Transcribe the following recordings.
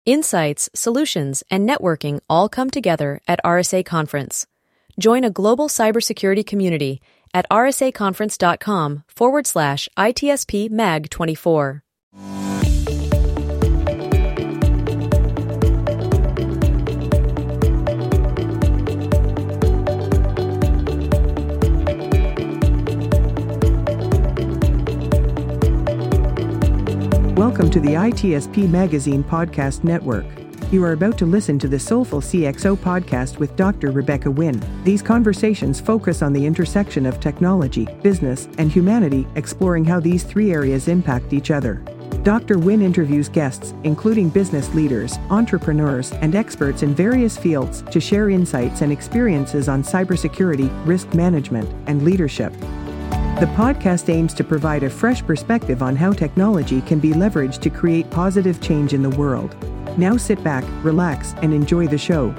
Insights, solutions, and networking all come together at RSA Conference. Join a global cybersecurity community at rsaconference.com/ITSP Mag 24. Welcome to the ITSP Magazine Podcast Network. You are about to listen to the Soulful CXO podcast with Dr. Rebecca Wynn. These conversations focus on the intersection of technology, business, and humanity, exploring how these three areas impact each other. Dr. Wynn interviews guests, including business leaders, entrepreneurs, and experts in various fields, to share insights and experiences on cybersecurity, risk management, and leadership. The podcast aims to provide a fresh perspective on how technology can be leveraged to create positive change in the world. Now sit back, relax, and enjoy the show.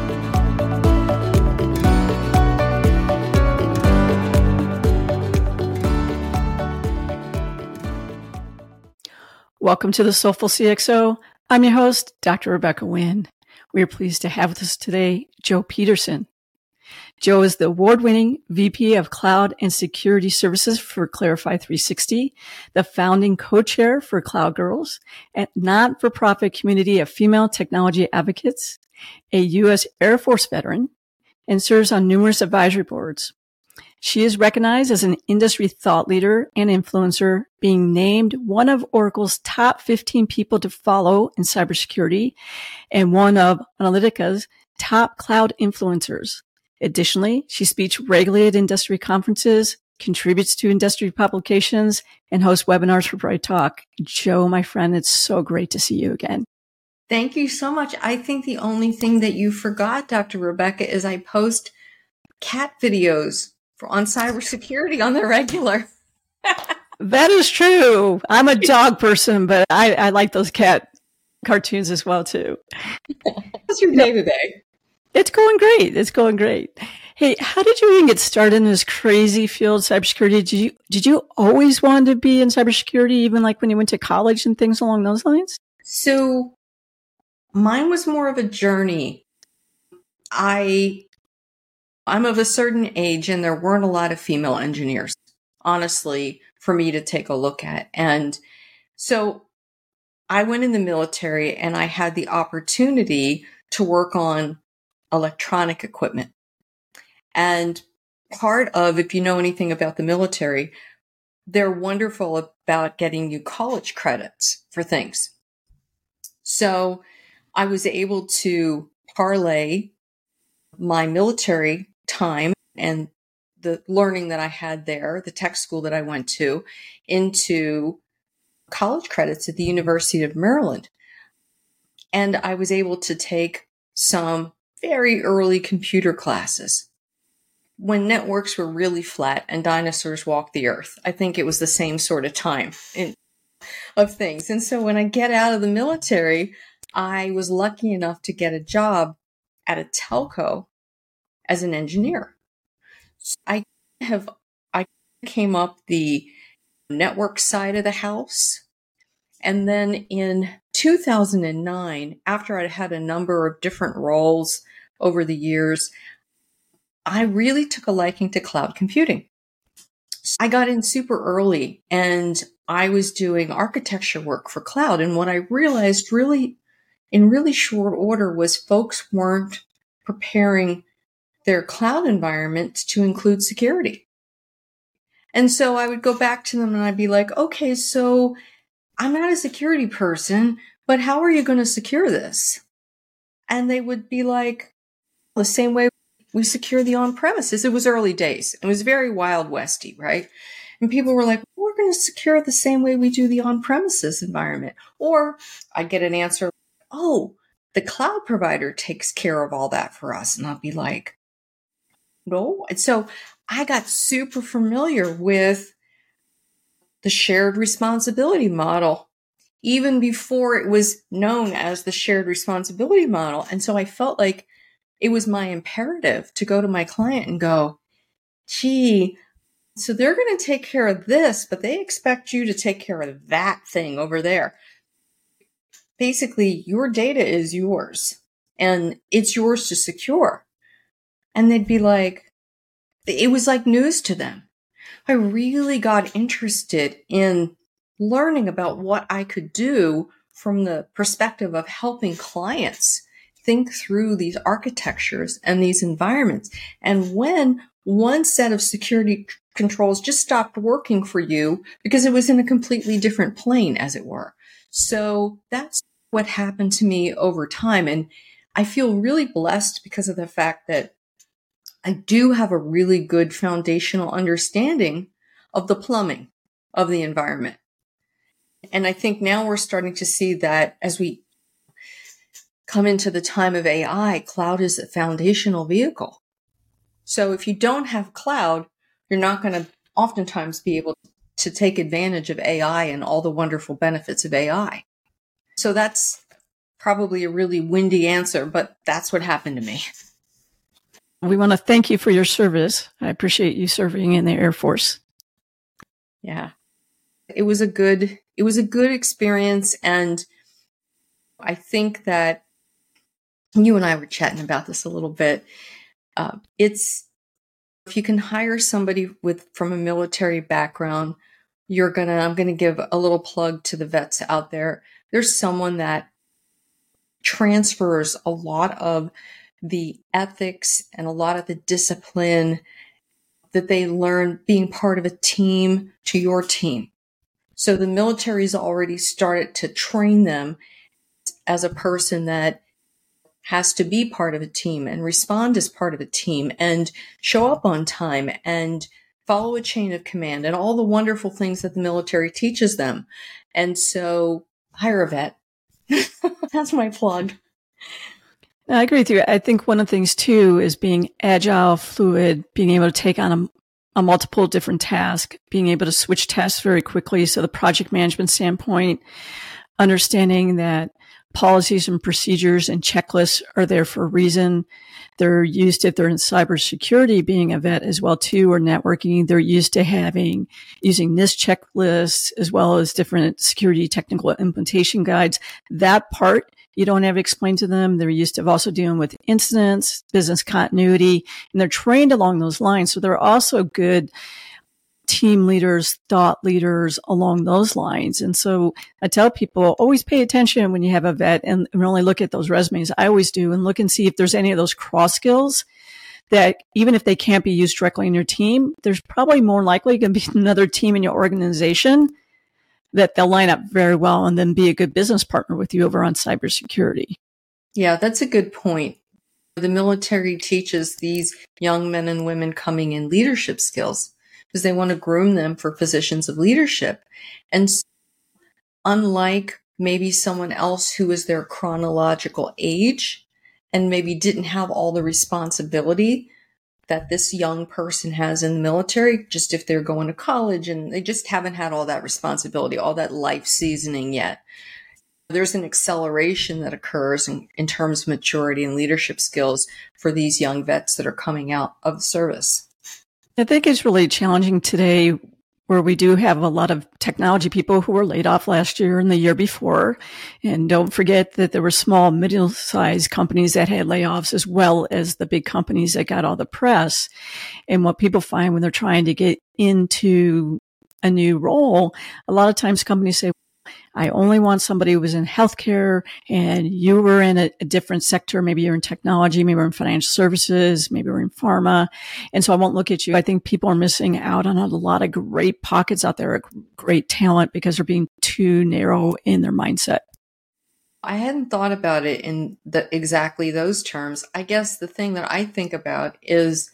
Welcome to the Soulful CXO. I'm your host, Dr. Rebecca Wynn. We are pleased to have with us today Joe Peterson. Joe is the award-winning VP of Cloud and Security Services for Clarify 360, the founding co-chair for Cloud Girls, a not-for-profit community of female technology advocates, a U.S. Air Force veteran, and serves on numerous advisory boards. She is recognized as an industry thought leader and influencer, being named one of Oracle's top 15 people to follow in cybersecurity and one of Analytica's top cloud influencers. Additionally, she speaks regularly at industry conferences, contributes to industry publications, and hosts webinars for Bright Talk. Joe, my friend, it's so great to see you again. Thank you so much. I think the only thing that you forgot, Dr. Rebecca, is I post cat videos on cybersecurity on the regular. That is true. I'm a dog person, but I like those cat cartoons as well, too. How's your day today? It's going great. It's going great. Hey, how did you even get started in this crazy field, cybersecurity? Did you always want to be in cybersecurity, even like when you went to college and things along those lines? So mine was more of a journey. I'm of a certain age, and there weren't a lot of female engineers, honestly, for me to take a look at. And so I went in the military, and I had the opportunity to work on electronic equipment. And part of, if you know anything about the military, they're wonderful about getting you college credits for things. So I was able to parlay my military time and the learning that I had there, the tech school that I went to, into college credits at the University of Maryland. And I was able to take some very early computer classes when networks were really flat and dinosaurs walked the earth. I think it was the same sort of time of things. And so when I get out of the military, I was lucky enough to get a job at a telco as an engineer. So I came up the network side of the house. And then in 2009, after I'd had a number of different roles over the years, I really took a liking to cloud computing. I got in super early, and I was doing architecture work for cloud. And what I realized in really short order was folks weren't preparing their cloud environments to include security. And so I would go back to them and I'd be like, okay, so I'm not a security person, but how are you going to secure this? And they would be like, the same way we secure the on-premises. It was early days. It was very Wild Westy, right? And people were like, we're going to secure it the same way we do the on-premises environment. Or I'd get an answer, oh, the cloud provider takes care of all that for us. And I'd be like, no. And so I got super familiar with the shared responsibility model, even before it was known as the shared responsibility model. And so I felt like it was my imperative to go to my client and go, gee, so they're going to take care of this, but they expect you to take care of that thing over there. basically your data is yours and it's yours to secure. And they'd be like, it was like news to them. I really got interested in learning about what I could do from the perspective of helping clients think through these architectures and these environments. And when one set of security controls just stopped working for you because it was in a completely different plane, as it were. So that's what happened to me over time. And I feel really blessed because of the fact that I do have a really good foundational understanding of the plumbing of the environment. And I think now we're starting to see that as we come into the time of AI, cloud is a foundational vehicle. So if you don't have cloud, you're not going to oftentimes be able to take advantage of AI and all the wonderful benefits of AI. So that's probably a really windy answer, but that's what happened to me. We want to thank you for your service. I appreciate you serving in the Air Force. Yeah. It was a good experience. And I think that you and I were chatting about this a little bit. It's, if you can hire somebody from a military background, I'm going to give a little plug to the vets out there. There's someone that transfers a lot of the ethics and a lot of the discipline that they learn being part of a team to your team. So the military's already started to train them as a person that has to be part of a team and respond as part of a team and show up on time and follow a chain of command and all the wonderful things that the military teaches them. And so hire a vet. That's my plug. I agree with you. I think one of the things too is being agile, fluid, being able to take on a multiple different tasks, being able to switch tasks very quickly. So the project management standpoint, understanding that policies and procedures and checklists are there for a reason. They're used, if they're in cybersecurity, being a vet as well too, or networking, they're used to using this checklist as well as different security technical implementation guides. That part you don't have to explain to them. They're used to also dealing with incidents, business continuity, and they're trained along those lines. So they're also good team leaders, thought leaders along those lines. And so I tell people, always pay attention when you have a vet and really look at those resumes. I always do, and look and see if there's any of those cross skills that even if they can't be used directly in your team, there's probably more likely going to be another team in your organization that they'll line up very well and then be a good business partner with you over on cybersecurity. Yeah, that's a good point. The military teaches these young men and women coming in leadership skills because they want to groom them for positions of leadership. And so, unlike maybe someone else who is their chronological age and maybe didn't have all the responsibility that this young person has in the military, just if they're going to college and they just haven't had all that responsibility, all that life seasoning yet. There's an acceleration that occurs in terms of maturity and leadership skills for these young vets that are coming out of the service. I think it's really challenging today where we do have a lot of technology people who were laid off last year and the year before. And don't forget that there were small, middle-sized companies that had layoffs as well as the big companies that got all the press. And what people find when they're trying to get into a new role, a lot of times companies say, I only want somebody who was in healthcare and you were in a different sector. Maybe you're in technology, maybe you're in financial services, maybe you're in pharma. And so I won't look at you. I think people are missing out on a lot of great pockets out there, great talent because they're being too narrow in their mindset. I hadn't thought about it in exactly those terms. I guess the thing that I think about is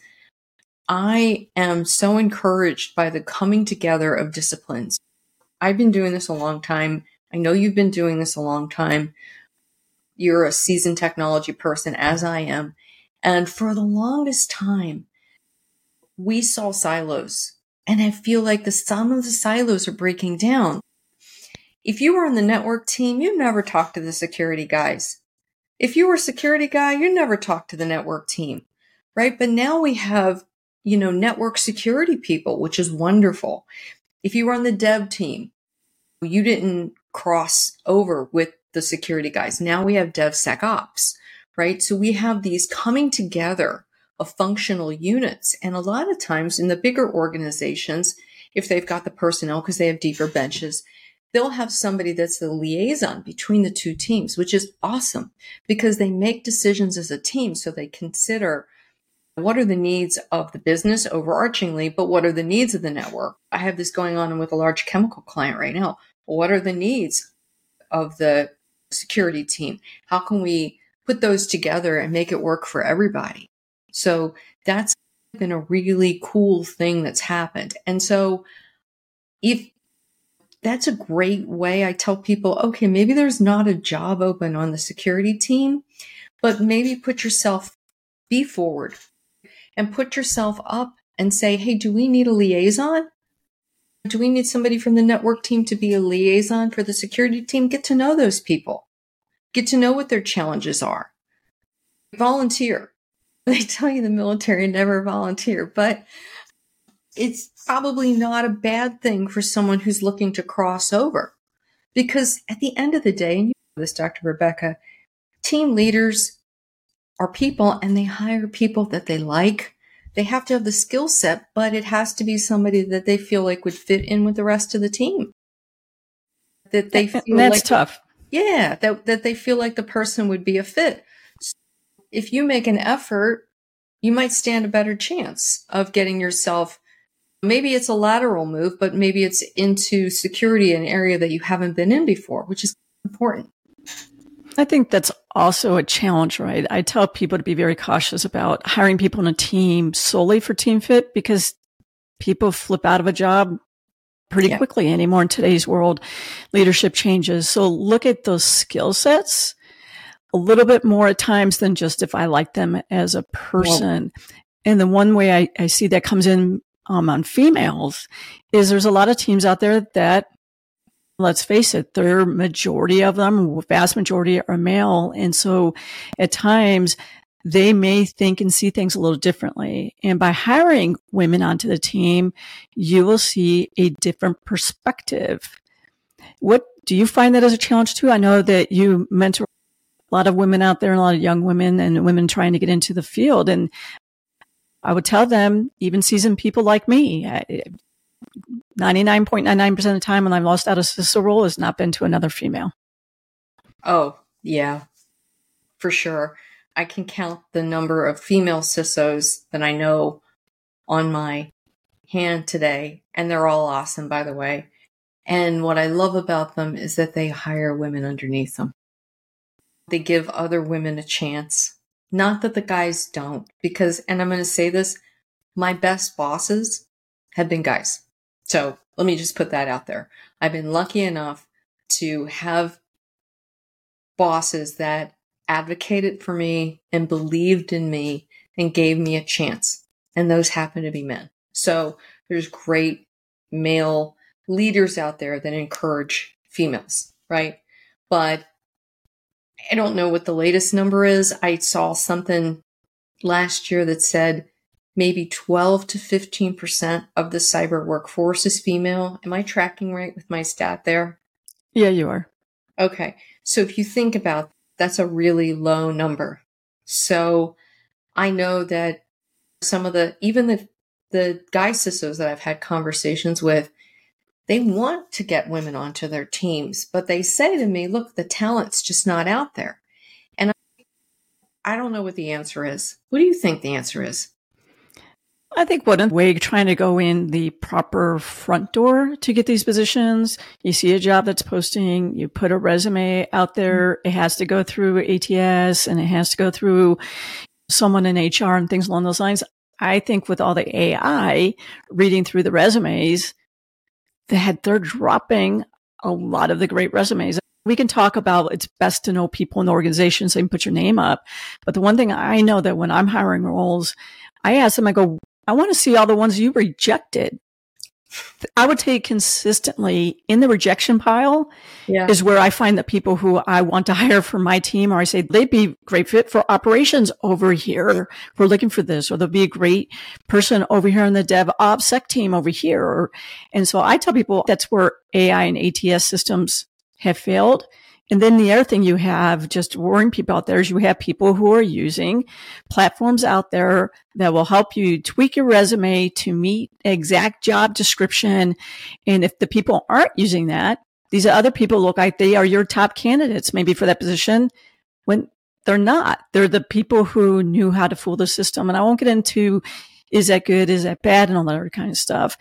I am so encouraged by the coming together of disciplines. I've been doing this a long time. I know you've been doing this a long time. You're a seasoned technology person, as I am. And for the longest time, we saw silos. And I feel like some of the silos are breaking down. If you were on the network team, you never talked to the security guys. If you were a security guy, you never talked to the network team, right? But now we have, network security people, which is wonderful. If you were on the dev team, you didn't cross over with the security guys. Now we have DevSecOps, right? So we have these coming together of functional units. And a lot of times in the bigger organizations, if they've got the personnel, because they have deeper benches, they'll have somebody that's the liaison between the two teams, which is awesome because they make decisions as a team. So they consider what are the needs of the business overarchingly, but what are the needs of the network? I have this going on with a large chemical client right now. What are the needs of the security team? How can we put those together and make it work for everybody? So that's been a really cool thing that's happened. And so if that's a great way, I tell people, okay, maybe there's not a job open on the security team, but maybe be forward and put yourself up and say, hey, do we need a liaison? Do we need somebody from the network team to be a liaison for the security team? Get to know those people. Get to know what their challenges are. Volunteer. They tell you the military never volunteer, but it's probably not a bad thing for someone who's looking to cross over. Because at the end of the day, and you know this, Dr. Rebecca, team leaders are people and they hire people that they like. They have to have the skill set, but it has to be somebody that they feel like would fit in with the rest of the team. That they feel that's like tough. Yeah, that they feel like the person would be a fit. So if you make an effort, you might stand a better chance of getting yourself, maybe it's a lateral move, but maybe it's into security, an area that you haven't been in before, which is important. I think that's also a challenge, right? I tell people to be very cautious about hiring people in a team solely for team fit because people flip out of a job pretty quickly anymore in today's world. Leadership changes. So look at those skill sets a little bit more at times than just if I like them as a person. And the one way I see that comes in on females is there's a lot of teams out there that, let's face it, their majority of them, vast majority are male. And so at times they may think and see things a little differently. And by hiring women onto the team, you will see a different perspective. What do you find that as a challenge too? I know that you mentor a lot of women out there and a lot of young women and women trying to get into the field. And I would tell them, even seasoned people like me, 99.99% of the time when I've lost out a CISO role has not been to another female. Oh, yeah, for sure. I can count the number of female CISOs that I know on my hand today, and they're all awesome, by the way. And what I love about them is that they hire women underneath them. They give other women a chance. Not that the guys don't, because, and I'm going to say this, my best bosses have been guys. So let me just put that out there. I've been lucky enough to have bosses that advocated for me and believed in me and gave me a chance. And those happen to be men. So there's great male leaders out there that encourage females, right? But I don't know what the latest number is. I saw something last year that said maybe 12 to 15% of the cyber workforce is female. Am I tracking right with my stat there? Yeah, you are. Okay. So if you think about that's a really low number. So I know that some of even the guy CISOs that I've had conversations with, they want to get women onto their teams, but they say to me, look, the talent's just not out there. And I don't know what the answer is. What do you think the answer is? I think one way trying to go in the proper front door to get these positions, you see a job that's posting, you put a resume out there, it has to go through ATS and it has to go through someone in HR and things along those lines. I think with all the AI reading through the resumes, they're dropping a lot of the great resumes. We can talk about it's best to know people in the organization so you can put your name up. But the one thing I know that when I'm hiring roles, I ask them, I go, I want to see all the ones you rejected. I would take consistently in the rejection pile is where I find the people who I want to hire for my team, or I say they'd be great fit for operations over here. We're looking for this, or they'll be a great person over here in the DevOps sec team over here. And so I tell people that's where AI and ATS systems have failed And then the other thing you have, just warning people out there, is you have people who are using platforms out there that will help you tweak your resume to meet exact job description. And if the people aren't using that, these other people look like they are your top candidates, maybe for that position, when they're not. They're the people who knew how to fool the system. And I won't get into, is that good? Is that bad? And all that other kind of stuff.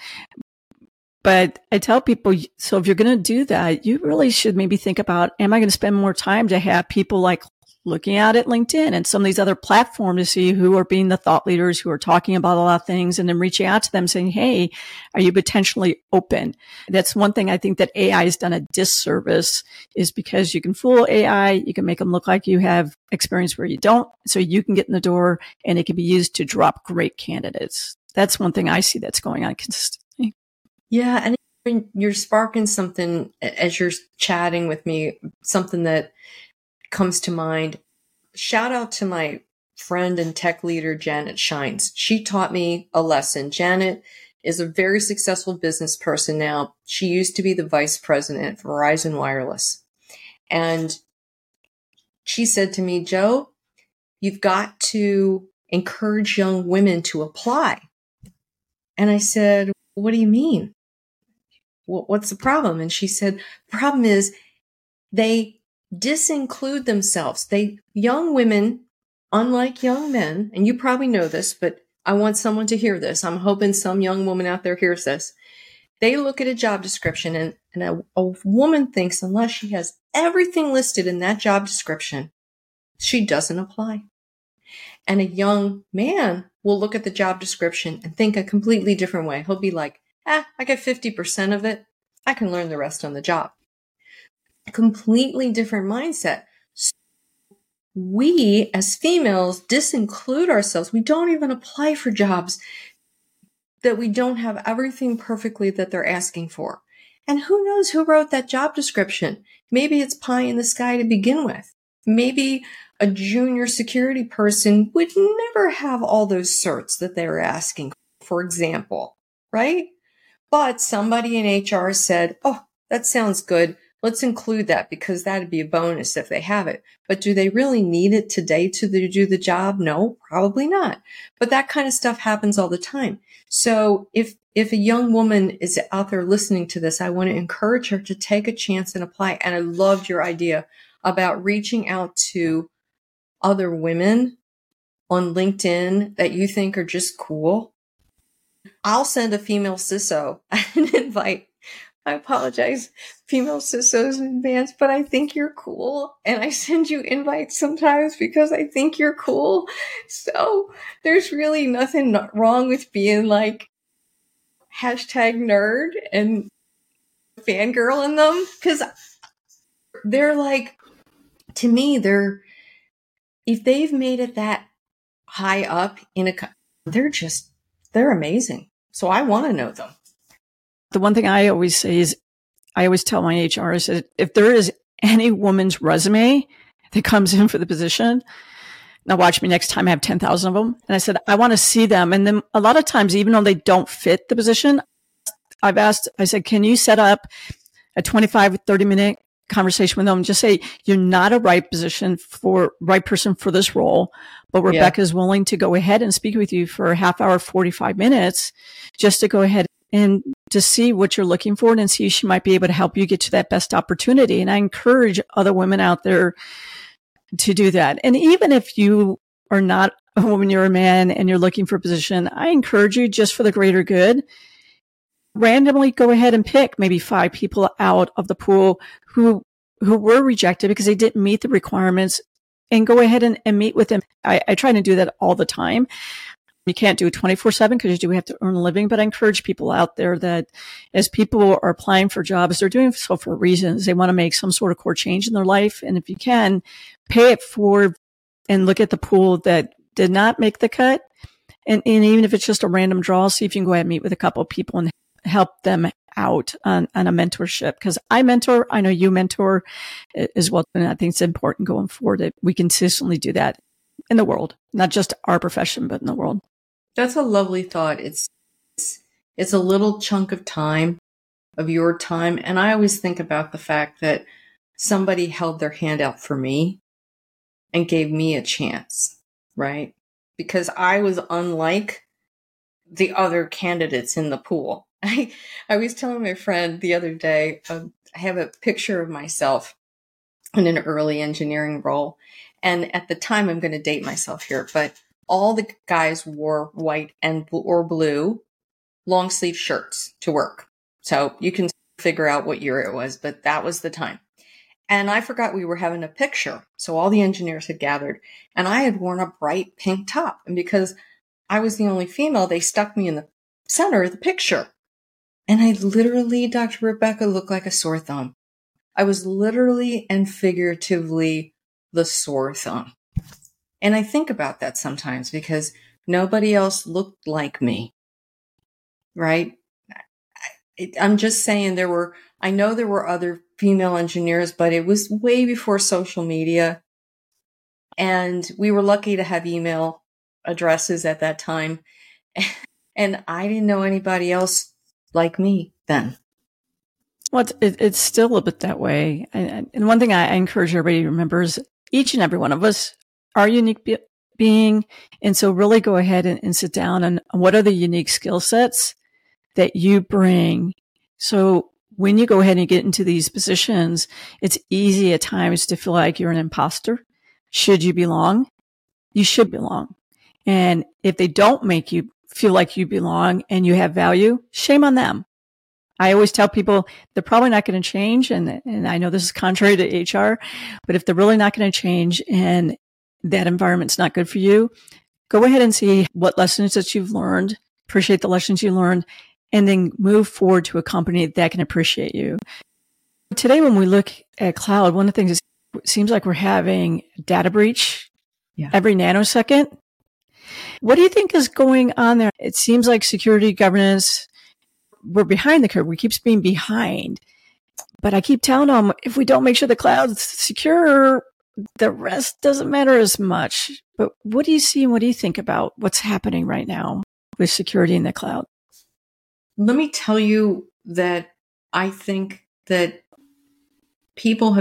But I tell people, so if you're going to do that, you really should maybe think about, am I going to spend more time to have people like looking out at LinkedIn and some of these other platforms to see who are being the thought leaders, who are talking about a lot of things, and then reaching out to them saying, hey, are you potentially open? That's one thing I think that AI has done a disservice, is because you can fool AI. You can make them look like you have experience where you don't. So you can get in the door and it can be used to drop great candidates. That's one thing I see that's going on consistently. Yeah. And you're sparking something as you're chatting with me, something that comes to mind. Shout out to my friend and tech leader, Janet Shines. She taught me a lesson. Janet is a very successful business person now. She used to be the vice president at Verizon Wireless. And she said to me, Jo, you've got to encourage young women to apply. And I said, what do you mean? What's the problem? And she said, the problem is they disinclude themselves. Young women, unlike young men, and you probably know this, but I want someone to hear this. I'm hoping some young woman out there hears this. They look at a job description and a woman thinks unless she has everything listed in that job description, she doesn't apply. And a young man will look at the job description and think a completely different way. He'll be like, I got 50% of it. I can learn the rest on the job. A completely different mindset. So we as females disinclude ourselves. We don't even apply for jobs that we don't have everything perfectly that they're asking for. And who knows who wrote that job description? Maybe it's pie in the sky to begin with. Maybe a junior security person would never have all those certs that they were asking for example, right? But somebody in HR said, oh, that sounds good. Let's include that because that'd be a bonus if they have it. But do they really need it today to do the job? No, probably not. But that kind of stuff happens all the time. So if a young woman is out there listening to this, I want to encourage her to take a chance and apply. And I loved your idea about reaching out to other women on LinkedIn that you think are just cool. I'll send a female CISO an invite. I apologize, female CISOs in advance, but I think you're cool. And I send you invites sometimes because I think you're cool. So there's really nothing wrong with being like #nerd and fangirling them. Because they're like, to me, if they've made it that high up they're amazing. So I want to know them. The one thing I always say is, I always tell my HR is that if there is any woman's resume that comes in for the position, now watch me next time I have 10,000 of them. And I said, I want to see them. And then a lot of times, even though they don't fit the position, I said, can you set up a 25, 30 minute conversation with them? Just say, you're not a right person for this role, but Rebecca is willing to go ahead and speak with you for a half hour, 45 minutes, just to go ahead and to see what you're looking for and see if she might be able to help you get to that best opportunity. And I encourage other women out there to do that. And even if you are not a woman, you're a man and you're looking for a position, I encourage you, just for the greater good, randomly go ahead and pick maybe 5 people out of the pool who were rejected because they didn't meet the requirements, and go ahead and meet with them. I try to do that all the time. You can't do it 24/7 because you do have to earn a living, but I encourage people out there that as people are applying for jobs, they're doing so for reasons. They want to make some sort of core change in their life. And if you can, pay it forward and look at the pool that did not make the cut. And even if it's just a random draw, see if you can go ahead and meet with a couple of people and help them out on a mentorship. Because I mentor, I know you mentor as well. And I think it's important going forward that we consistently do that in the world, not just our profession, but in the world. That's a lovely thought. It's a little chunk of time, of your time. And I always think about the fact that somebody held their hand out for me and gave me a chance, right? Because I was unlike the other candidates in the pool. I was telling my friend the other day, I have a picture of myself in an early engineering role. And at the time, I'm going to date myself here, but all the guys wore white or blue long sleeve shirts to work. So you can figure out what year it was, but that was the time. And I forgot we were having a picture. So all the engineers had gathered and I had worn a bright pink top. And because I was the only female, they stuck me in the center of the picture. And I literally, Dr. Rebecca, looked like a sore thumb. I was literally and figuratively the sore thumb. And I think about that sometimes because nobody else looked like me, right? I'm just saying I know there were other female engineers, but it was way before social media. And we were lucky to have email addresses at that time. And I didn't know anybody else like me then. Well, it's still a bit that way. And one thing I encourage everybody to remember is each and every one of us are a unique being. And so really go ahead and sit down and what are the unique skill sets that you bring. So when you go ahead and get into these positions, it's easy at times to feel like you're an imposter. Should you belong? You should belong. And if they don't make you feel like you belong and you have value, shame on them. I always tell people they're probably not going to change. And I know this is contrary to HR, but if they're really not going to change and that environment's not good for you, go ahead and see what lessons that you've learned, appreciate the lessons you learned, and then move forward to a company that can appreciate you. Today, when we look at cloud, one of the things is it seems like we're having data breach every nanosecond. What do you think is going on there? It seems like security governance, we're behind the curve. We keep being behind. But I keep telling them, if we don't make sure the cloud's secure, the rest doesn't matter as much. But what do you see and what do you think about what's happening right now with security in the cloud? Let me tell you that I think that teams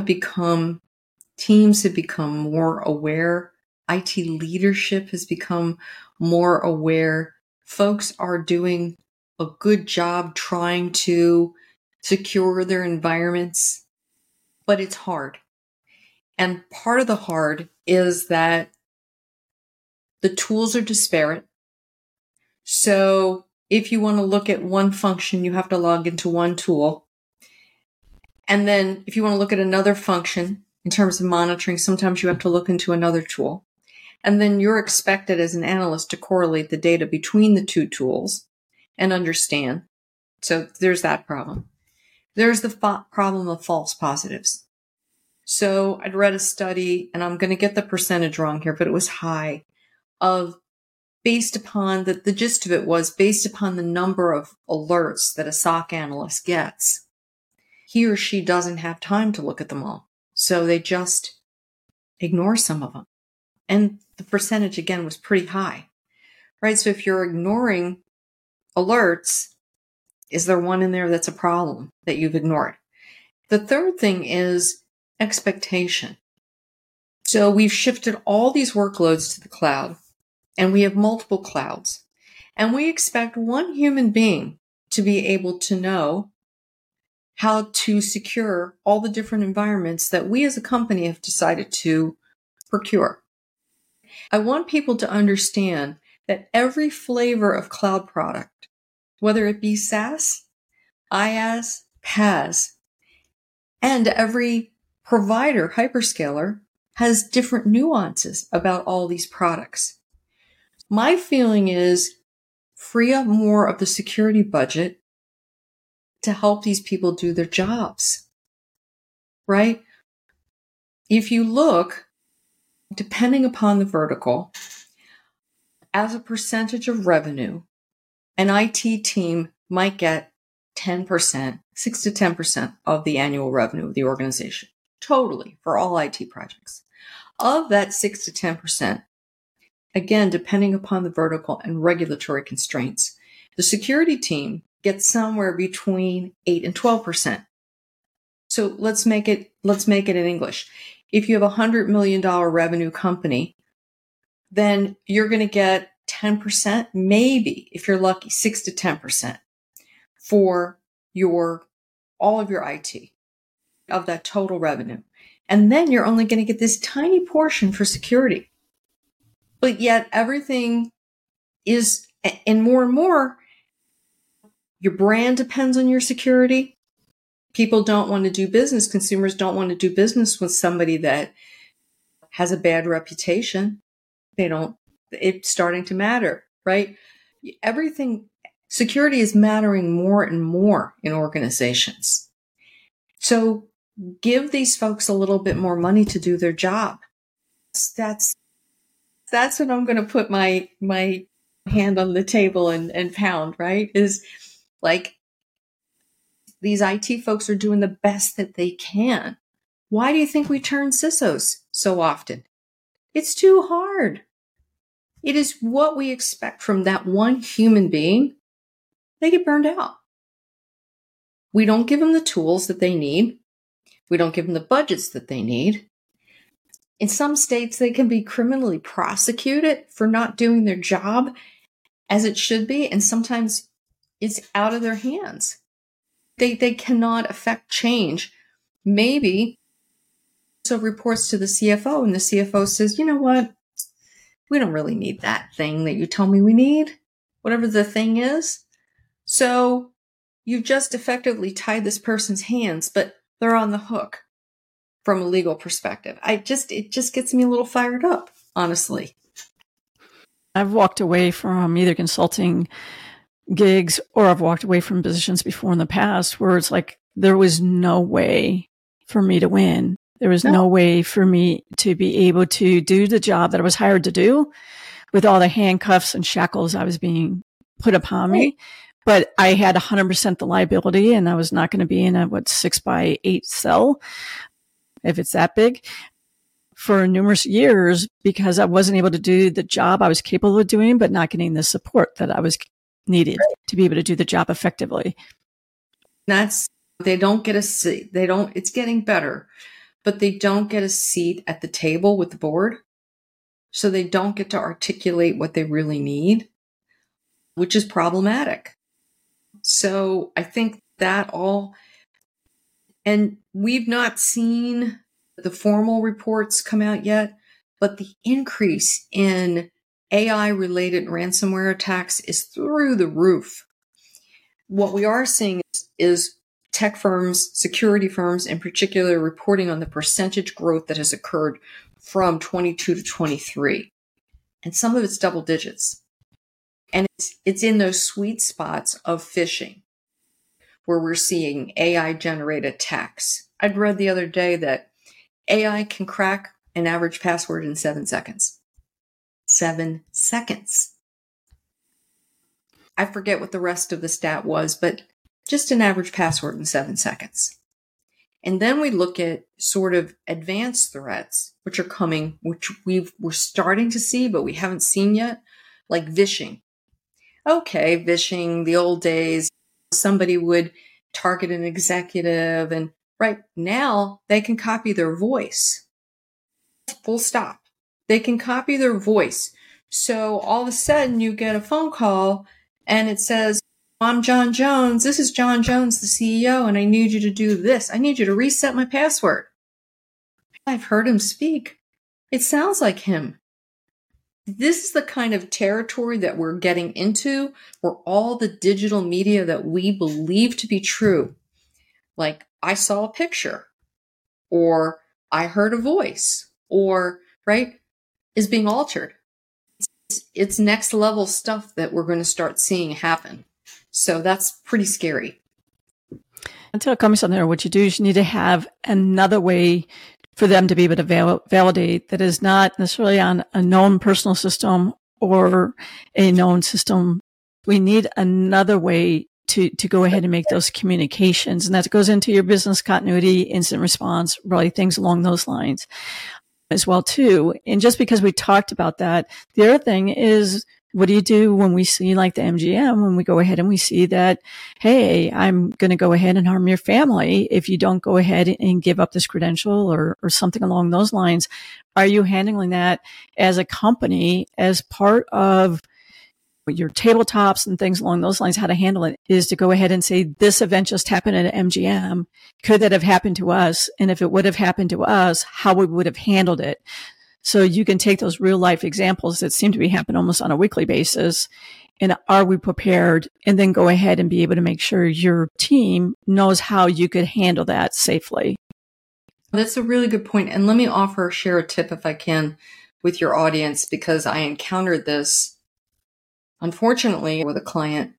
have become more aware. IT leadership has become more aware. Folks are doing a good job trying to secure their environments, but it's hard. And part of the hard is that the tools are disparate. So if you want to look at one function, you have to log into one tool. And then if you want to look at another function in terms of monitoring, sometimes you have to look into another tool. And then you're expected as an analyst to correlate the data between the two tools and understand. So there's that problem. There's the problem of false positives. So I'd read a study, and I'm going to get the percentage wrong here, but it was high, based upon the gist of it was based upon the number of alerts that a SOC analyst gets. He or she doesn't have time to look at them all. So they just ignore some of them. And the percentage, again, was pretty high, right? So if you're ignoring alerts, is there one in there that's a problem that you've ignored? The third thing is expectation. So we've shifted all these workloads to the cloud, and we have multiple clouds. And we expect one human being to be able to know how to secure all the different environments that we as a company have decided to procure. I want people to understand that every flavor of cloud product, whether it be SaaS, IaaS, PaaS, and every provider, hyperscaler, has different nuances about all these products. My feeling is free up more of the security budget to help these people do their jobs, right? If you look, depending upon the vertical, as a percentage of revenue, an IT team might get 10%, 6 to 10% of the annual revenue of the organization, totally, for all IT projects. Of that 6 to 10%, again, depending upon the vertical and regulatory constraints, the security team gets somewhere between 8 and 12%. So let's make it in English. If you have $100 million revenue company, then you're going to get 10%, maybe if you're lucky, 6 to 10% for all of your IT of that total revenue. And then you're only going to get this tiny portion for security. But yet everything is, and more, your brand depends on your security. People don't want to do business. Consumers don't want to do business with somebody that has a bad reputation. It's starting to matter, right? Security is mattering more and more in organizations. So give these folks a little bit more money to do their job. That's what I'm going to put my hand on the table and pound, right? Is like, these IT folks are doing the best that they can. Why do you think we turn CISOs so often? It's too hard. It is what we expect from that one human being. They get burned out. We don't give them the tools that they need. We don't give them the budgets that they need. In some states, they can be criminally prosecuted for not doing their job as it should be, and sometimes it's out of their hands. They cannot affect change. Maybe so reports to the CFO, and the CFO says, you know what? We don't really need that thing that you told me we need, whatever the thing is. So you've just effectively tied this person's hands, but they're on the hook from a legal perspective. It just gets me a little fired up, honestly. I've walked away from either consulting gigs, or I've walked away from positions before in the past where it's like, there was no way for me to win. There was no way for me to be able to do the job that I was hired to do with all the handcuffs and shackles I was being put upon me. But I had 100% the liability, and I was not going to be in a 6x8 cell, if it's that big, for numerous years, because I wasn't able to do the job I was capable of doing, but not getting the support that I was needed to be able to do the job effectively. They don't get a seat. It's getting better, but they don't get a seat at the table with the board. So they don't get to articulate what they really need, which is problematic. So I think that and we've not seen the formal reports come out yet, but the increase in AI-related ransomware attacks is through the roof. What we are seeing is tech firms, security firms in particular, reporting on the percentage growth that has occurred from 22 to 23. And some of it's double digits. And it's in those sweet spots of phishing where we're seeing AI-generated attacks. I'd read the other day that AI can crack an average password in 7 seconds. 7 seconds. I forget what the rest of the stat was, but just an average password in 7 seconds. And then we look at sort of advanced threats, which are coming, which we're starting to see, but we haven't seen yet, like vishing. Okay, vishing, the old days, somebody would target an executive, and right now they can copy their voice. Full stop. They can copy their voice. So all of a sudden you get a phone call and it says, I'm John Jones. This is John Jones, the CEO, and I need you to do this. I need you to reset my password. I've heard him speak. It sounds like him. This is the kind of territory that we're getting into, where all the digital media that we believe to be true, like I saw a picture, or I heard a voice, or, right, is being altered. It's next level stuff that we're going to start seeing happen. So that's pretty scary. Until it comes on there, what you do is you need to have another way for them to be able to validate that is not necessarily on a known personal system or a known system. We need another way to go ahead and make those communications. And that goes into your business continuity, incident response, really things along those lines as well too. And just because we talked about that, the other thing is What do you do when we see like the MGM, when we go ahead and we see that, hey, I'm going to go ahead and harm your family if you don't go ahead and give up this credential or something along those lines? Are you handling that as a company as part of your tabletops and things along those lines? How to handle it is to go ahead and say, this event just happened at MGM. Could that have happened to us? And if it would have happened to us, how we would have handled it. So you can take those real life examples that seem to be happening almost on a weekly basis. And are we prepared? And then go ahead and be able to make sure your team knows how you could handle that safely. That's a really good point. And let me share a tip if I can with your audience, because I encountered this, unfortunately, with a client,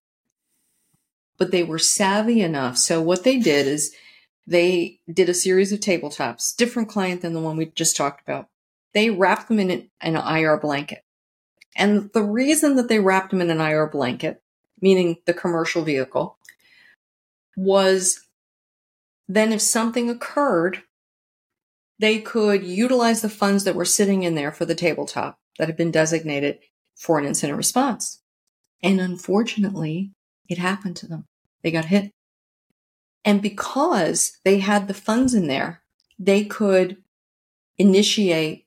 but they were savvy enough. So what they did is they did a series of tabletops, different client than the one we just talked about. They wrapped them in an IR blanket. And the reason that they wrapped them in an IR blanket, meaning the commercial vehicle, was then if something occurred, they could utilize the funds that were sitting in there for the tabletop that had been designated for an incident response. And unfortunately, it happened to them. They got hit. And because they had the funds in there, they could initiate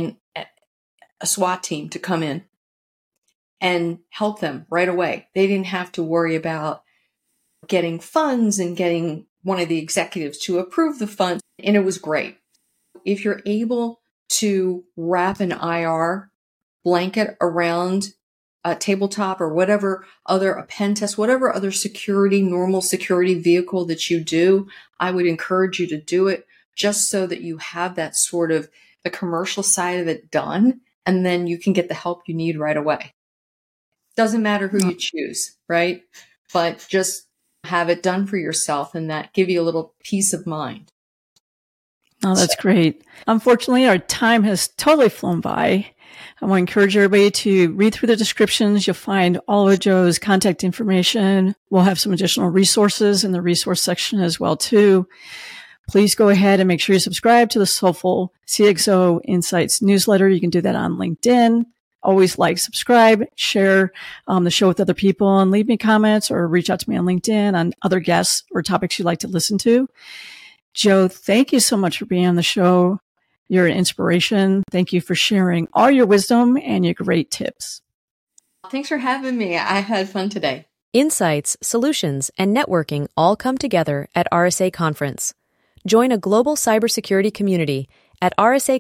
a SWAT team to come in and help them right away. They didn't have to worry about getting funds and getting one of the executives to approve the funds. And it was great. If you're able to wrap an IR blanket around a tabletop or whatever other, a pen test, whatever other normal security vehicle that you do, I would encourage you to do it just so that you have that sort of the commercial side of it done, and then you can get the help you need right away. Doesn't matter who you choose, right? But just have it done for yourself, and that give you a little peace of mind. Oh, that's great. Unfortunately, our time has totally flown by. I want to encourage everybody to read through the descriptions. You'll find all of Joe's contact information. We'll have some additional resources in the resource section as well, too. Please go ahead and make sure you subscribe to the Soulful CXO Insights newsletter. You can do that on LinkedIn. Always like, subscribe, share the show with other people, and leave me comments or reach out to me on LinkedIn on other guests or topics you'd like to listen to. Joe, thank you so much for being on the show. You're an inspiration. Thank you for sharing all your wisdom and your great tips. Thanks for having me. I had fun today. Insights, solutions, and networking all come together at RSA Conference. Join a global cybersecurity community at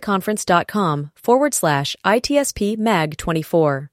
rsaconference.com/ITSP Mag 24.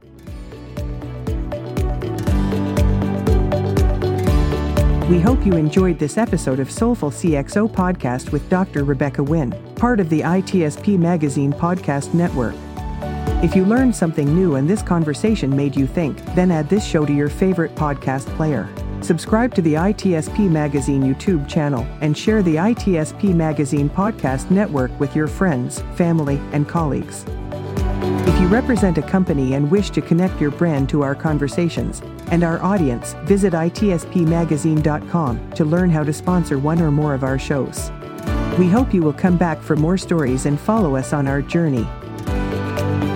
We hope you enjoyed this episode of Soulful CXO Podcast with Dr. Rebecca Wynn, part of the ITSP Magazine Podcast Network. If you learned something new and this conversation made you think, then add this show to your favorite podcast player. Subscribe to the ITSP Magazine YouTube channel and share the ITSP Magazine Podcast Network with your friends, family, and colleagues. If you represent a company and wish to connect your brand to our conversations and our audience, visit itspmagazine.com to learn how to sponsor one or more of our shows. We hope you will come back for more stories and follow us on our journey.